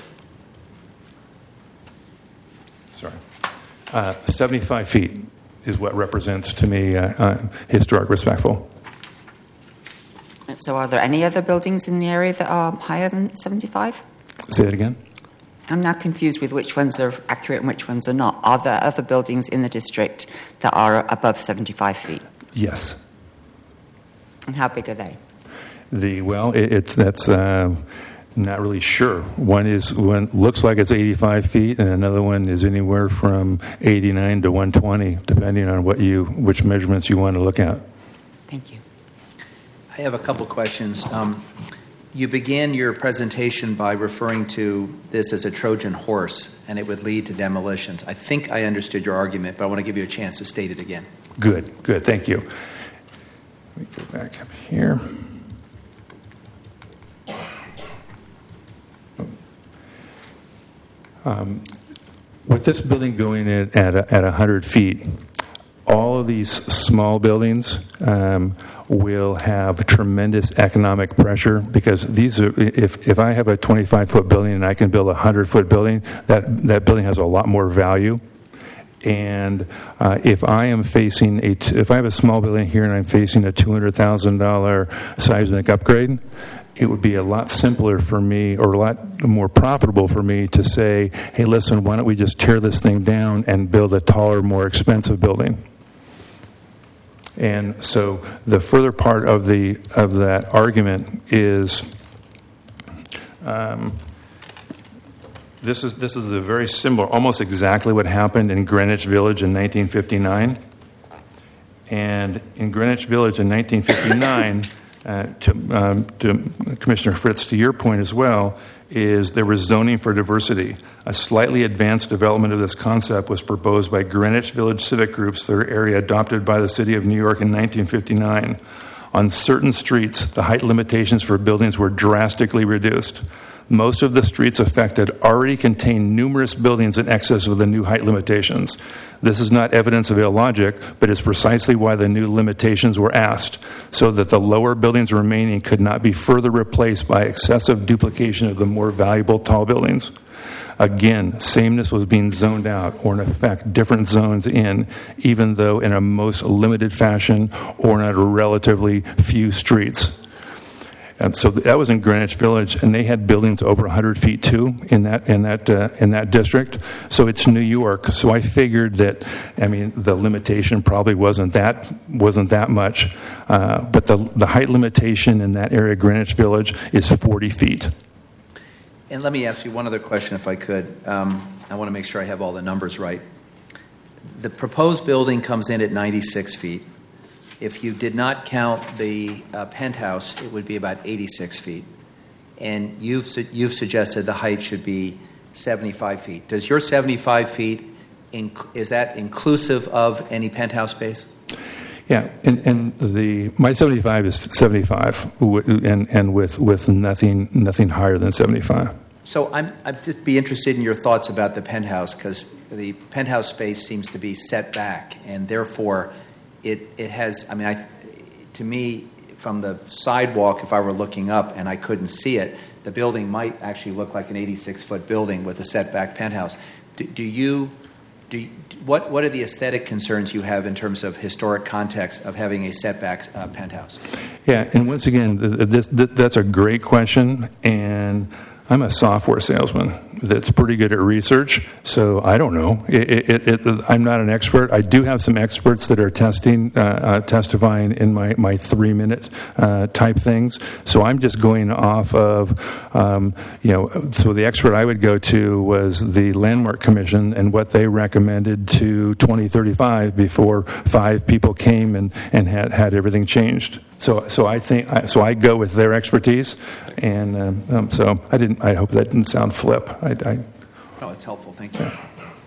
Speaker 8: Sorry. 75 feet is what represents to me historic respectful.
Speaker 6: So, are there any other buildings in the area that are higher than 75?
Speaker 8: Say that again?
Speaker 6: I'm now confused with which ones are accurate and which ones are not. Are there other buildings in the district that are above 75 feet?
Speaker 8: Yes.
Speaker 6: And how big are they?
Speaker 8: That's not really sure. One looks like it's 85 feet, and another one is anywhere from 89 to 120, depending on which measurements you want to look at.
Speaker 6: Thank you.
Speaker 4: I have a couple questions. You began your presentation by referring to this as a Trojan horse, and it would lead to demolitions. I think I understood your argument, but I want to give you a chance to state it again. Good.
Speaker 8: Thank you. Let me go back up here. With this building going in at 100 feet, all of these small buildings will have tremendous economic pressure because these are, if I have a 25-foot building and I can build a 100-foot building, that building has a lot more value. And if I am facing if I have a small building here and I'm facing a $200,000 seismic upgrade, it would be a lot simpler for me, or a lot more profitable for me, to say, hey, listen, why don't we just tear this thing down and build a taller, more expensive building? And so the further part of that argument is this is a very similar, almost exactly what happened in Greenwich Village in 1959. And in Greenwich Village in 1959, to Commissioner Fritz, to your point as well, is there was zoning for diversity. A slightly advanced development of this concept was proposed by Greenwich Village civic groups, their area adopted by the City of New York in 1959. On certain streets, the height limitations for buildings were drastically reduced. Most of the streets affected already contain numerous buildings in excess of the new height limitations. This is not evidence of illogic, but is precisely why the new limitations were asked, so that the lower buildings remaining could not be further replaced by excessive duplication of the more valuable tall buildings. Again, sameness was being zoned out, or in effect, different zones in, even though in a most limited fashion or in a relatively few streets. And so that was in Greenwich Village, and they had buildings over 100 feet too in that district. So it's New York. So I figured that, the limitation probably wasn't that much, but the height limitation in that area, Greenwich Village, is 40 feet.
Speaker 4: And let me ask you one other question, if I could. I want to make sure I have all the numbers right. The proposed building comes in at 96 feet. If you did not count the penthouse, it would be about 86 feet. And you've suggested the height should be 75 feet. Does your 75 feet, is that inclusive of any penthouse space?
Speaker 8: Yeah, and my 75 is 75, and with nothing higher than 75.
Speaker 4: So I'd just be interested in your thoughts about the penthouse, because the penthouse space seems to be set back, and therefore it has, to me, from the sidewalk, if I were looking up and I couldn't see it, the building might actually look like an 86-foot building with a setback penthouse. What are the aesthetic concerns you have in terms of historic context of having a setback penthouse? Yeah,
Speaker 8: and once again, that's a great question, and I'm a software salesman that's pretty good at research, so I don't know. I'm not an expert. I do have some experts that are testifying in my 3-minute type things. So I'm just going off of, so the expert I would go to was the Landmark Commission and what they recommended to 2035 before 5 people came and had everything changed. So I go with their expertise, and so I hope that didn't sound flip.
Speaker 4: No, it's helpful. Thank you.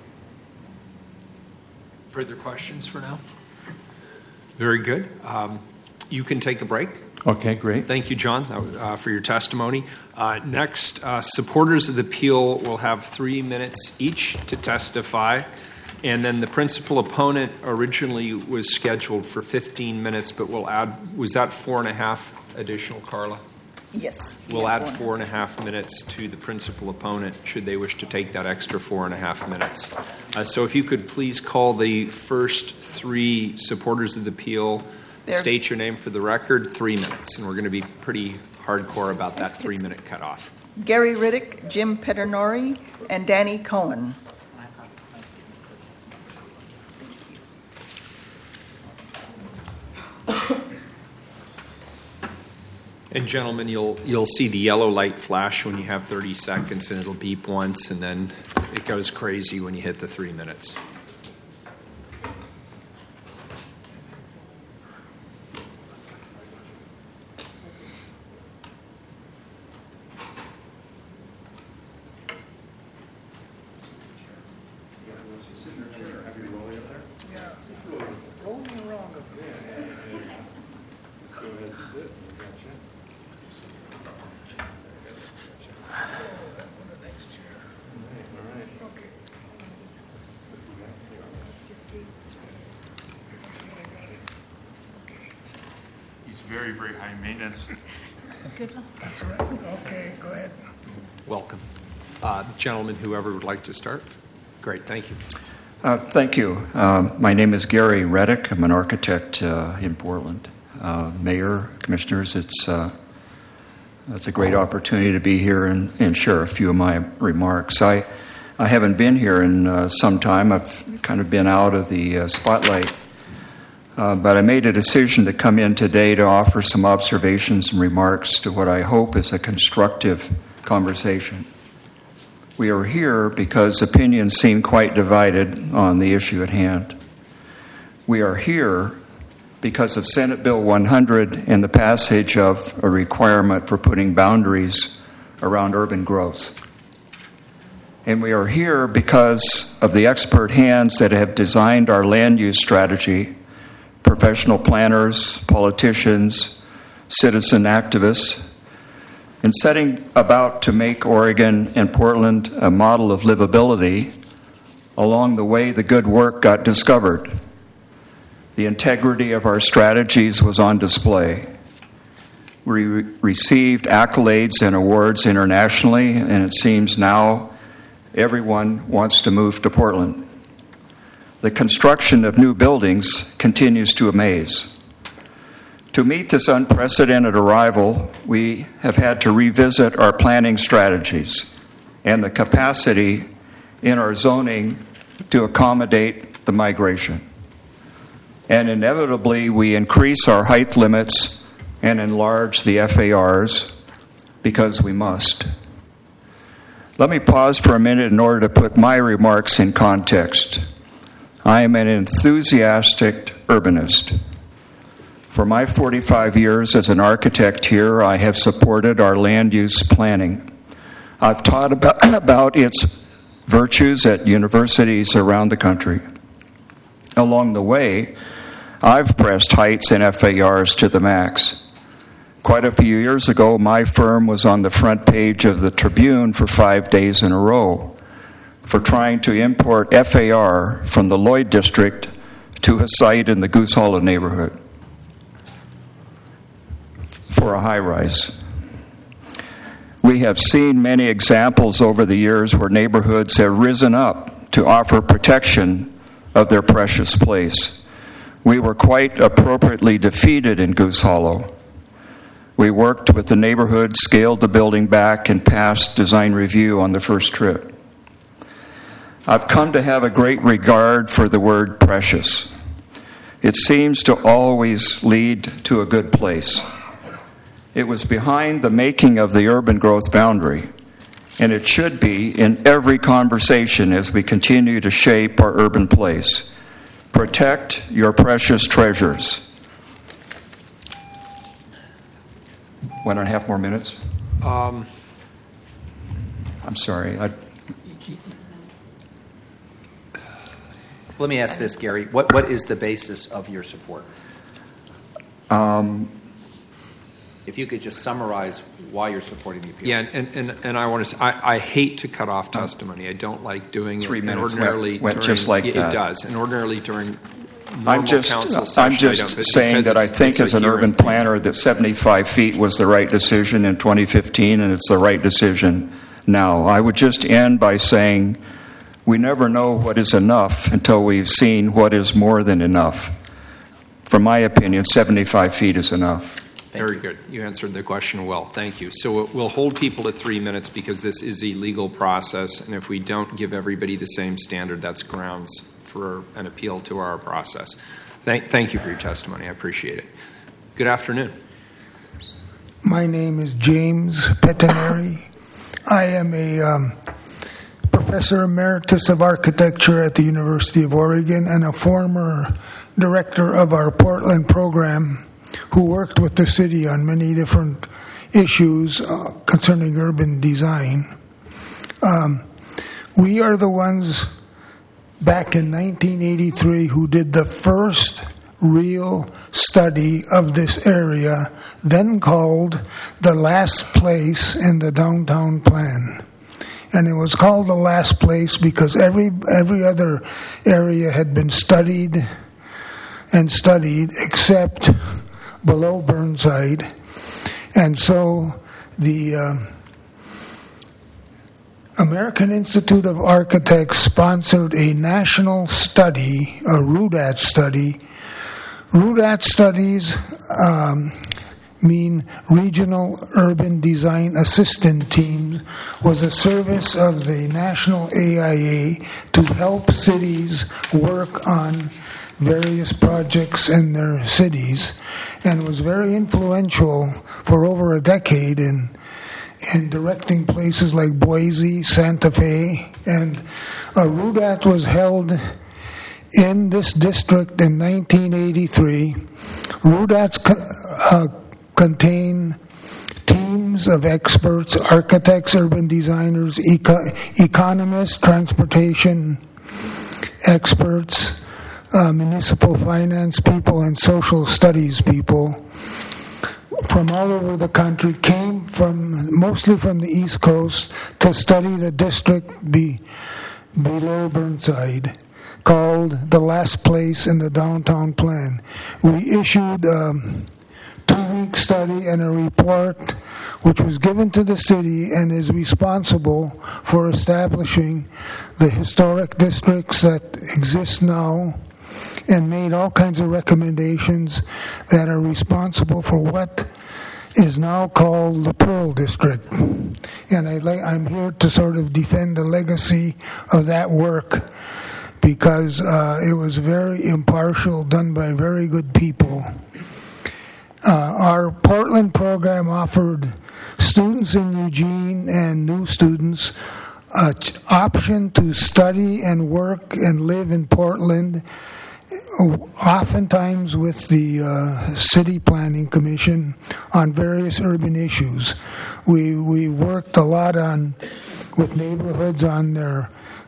Speaker 1: Further questions for now? Very good. You can take a break.
Speaker 8: Okay, great.
Speaker 1: Thank you, John, for your testimony. Next, supporters of the appeal will have 3 minutes each to testify. And then the principal opponent originally was scheduled for 15 minutes, but we'll add, was that 4.5 additional, Carla?
Speaker 2: Yes.
Speaker 1: We'll add 4.5 minutes to the principal opponent should they wish to take that extra 4.5 minutes. So if you could please call the first 3 supporters of the appeal, state your name for the record, 3 minutes. And we're going to be pretty hardcore about that 3-minute cutoff.
Speaker 2: Gary Riddick, Jim Peternori, and Danny Cohen.
Speaker 1: And gentlemen, you'll see the yellow light flash when you have 30 seconds, and it'll beep once, and then it goes crazy when you hit the 3 minutes.
Speaker 8: It's very, very high maintenance.
Speaker 10: That's right. Okay, go ahead.
Speaker 1: Welcome. Gentlemen, whoever would like to start. Great, thank you.
Speaker 11: Thank you. My name is Gary Reddick. I'm an architect in Portland. Mayor, commissioners, it's a great opportunity to be here and share a few of my remarks. I haven't been here in some time. I've kind of been out of the spotlight. But I made a decision to come in today to offer some observations and remarks to what I hope is a constructive conversation. We are here because opinions seem quite divided on the issue at hand. We are here because of Senate Bill 100 and the passage of a requirement for putting boundaries around urban growth. And we are here because of the expert hands that have designed our land use strategy, professional planners, politicians, citizen activists, in setting about to make Oregon and Portland a model of livability. Along the way, the good work got discovered. The integrity of our strategies was on display. We received accolades and awards internationally, and it seems now everyone wants to move to Portland. The construction of new buildings continues to amaze. To meet this unprecedented arrival, we have had to revisit our planning strategies and the capacity in our zoning to accommodate the migration. And inevitably, we increase our height limits and enlarge the FARs because we must. Let me pause for a minute in order to put my remarks in context. I am an enthusiastic urbanist. For my 45 years as an architect here, I have supported our land use planning. I've taught about its virtues at universities around the country. Along the way, I've pressed heights and FARs to the max. Quite a few years ago, my firm was on the front page of the Tribune for 5 days in a row for trying to import FAR from the Lloyd District to a site in the Goose Hollow neighborhood for a high-rise. We have seen many examples over the years where neighborhoods have risen up to offer protection of their precious place. We were quite appropriately defeated in Goose Hollow. We worked with the neighborhood, scaled the building back, and passed design review on the first trip. I've come to have a great regard for the word precious. It seems to always lead to a good place. It was behind the making of the urban growth boundary, and it should be in every conversation as we continue to shape our urban place. Protect your precious treasures. 1.5 more minutes? I'm sorry.
Speaker 4: Let me ask this, Gary. What is the basis of your support? If you could just summarize why you're supporting the appeal.
Speaker 1: Yeah, and I want to say, I hate to cut off testimony. I don't like doing
Speaker 11: 3
Speaker 1: it.
Speaker 11: minutes
Speaker 1: ordinarily
Speaker 11: went
Speaker 1: during,
Speaker 11: just like
Speaker 1: it
Speaker 11: that.
Speaker 1: It does. And ordinarily during normal council session,
Speaker 11: I'm just saying that I think as an urban planner that 75 feet was the right decision in 2015, and it's the right decision now. I would just end by saying we never know what is enough until we've seen what is more than enough. From my opinion, 75 feet is enough.
Speaker 1: Very good. You answered the question well. Thank you. So we'll hold people at 3 minutes because this is a legal process, and if we don't give everybody the same standard, that's grounds for an appeal to our process. Thank you for your testimony. I appreciate it. Good afternoon.
Speaker 10: My name is James Pettinari. I am a professor emeritus of architecture at the University of Oregon and a former director of our Portland program who worked with the city on many different issues concerning urban design. We are the ones back in 1983 who did the first real study of this area, then called the last place in the downtown plan. And it was called the last place because every other area had been studied except below Burnside. And so the American Institute of Architects sponsored a national study, a RUDAT study. RUDAT studies mean Regional Urban Design Assistant Team, was a service of the National AIA to help cities work on various projects in their cities, and was very influential for over a decade in directing places like Boise, Santa Fe, and RUDAT was held in this district in 1983. RUDATs contain teams of experts, architects, urban designers, economists, transportation experts, municipal finance people, and social studies people from all over the country, came mostly from the East Coast to study the district below Burnside, called The Last Place in the Downtown Plan. We issued a 2-week study and a report which was given to the city and is responsible for establishing the historic districts that exist now, and made all kinds of recommendations that are responsible for what is now called the Pearl District. And I'm here to sort of defend the legacy of that work, because it was very impartial, done by very good people. Our Portland program offered students in Eugene and new students an option to study and work and live in Portland, oftentimes with the City Planning Commission on various urban issues. We worked a lot with neighborhoods on their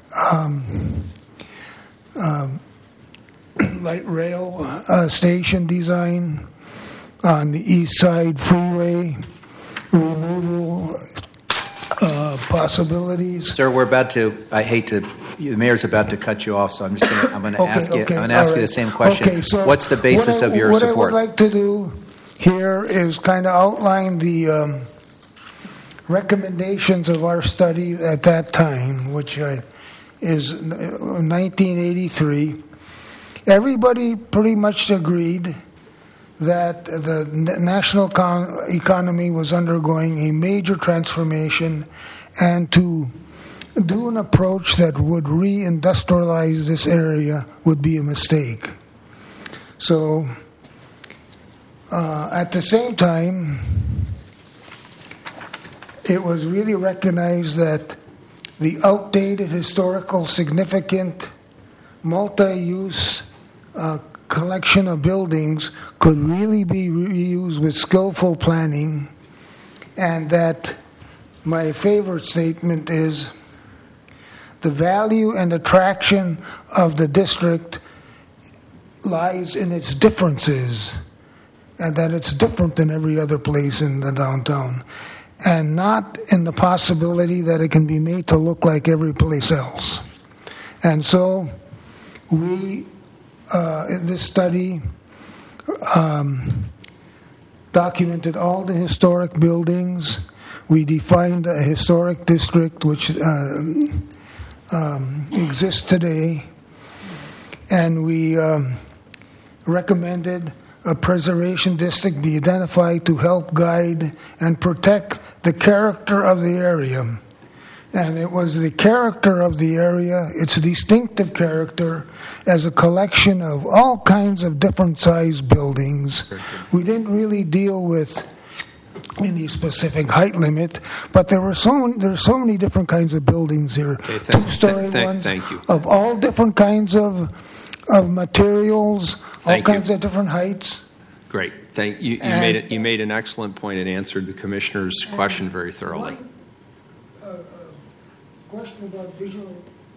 Speaker 10: light rail station design, on the East Side Freeway removal possibilities.
Speaker 4: Sir, the mayor's about to cut you off, so I'm going to ask you the same question.
Speaker 10: Okay, so
Speaker 4: what's the basis of your support?
Speaker 10: What I would like to do here is kind of outline the recommendations of our study at that time, which is 1983. Everybody pretty much agreed that the national economy was undergoing a major transformation, and to do an approach that would re-industrialize this area would be a mistake. So, at the same time, it was really recognized that the outdated, historical, significant, multi-use collection of buildings could really be reused with skillful planning, and that my favorite statement is the value and attraction of the district lies in its differences, and that it's different than every other place in the downtown, and not in the possibility that it can be made to look like every place else. And so we, in this study, documented all the historic buildings. We defined a historic district which exists today, and we recommended a preservation district be identified to help guide and protect the character of the area. And it was the character of the area, its distinctive character, as a collection of all kinds of different sized buildings. We didn't really deal with any specific height limit, but there's so many different kinds of buildings here. Two-story ones,
Speaker 1: thank you.
Speaker 10: of all different kinds of materials, all kinds of different heights.
Speaker 1: Great. Thank you. You made an excellent point and answered the commissioner's question very thoroughly.
Speaker 10: Question about visual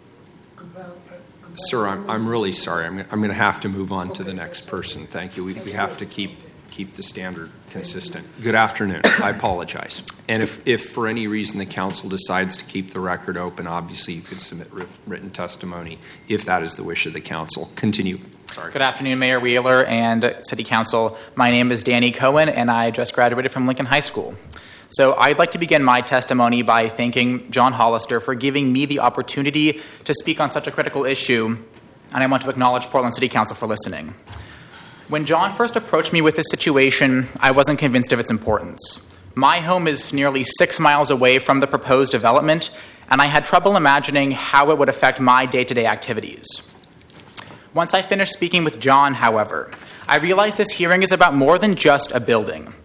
Speaker 1: Sir, I'm really sorry. I'm going to have to move on to the next person. Thank you. We have to keep the standard consistent. Good afternoon. I apologize. And if for any reason the council decides to keep the record open, obviously you could submit written testimony if that is the wish of the council. Continue. Sorry.
Speaker 12: Good afternoon, Mayor Wheeler and City Council. My name is Danny Cohen, and I just graduated from Lincoln High School. So I'd like to begin my testimony by thanking John Hollister for giving me the opportunity to speak on such a critical issue, and I want to acknowledge Portland City Council for listening. When John first approached me with this situation, I wasn't convinced of its importance. My home is nearly 6 miles away from the proposed development, and I had trouble imagining how it would affect my day-to-day activities. Once I finished speaking with John, however, I realized this hearing is about more than just a building.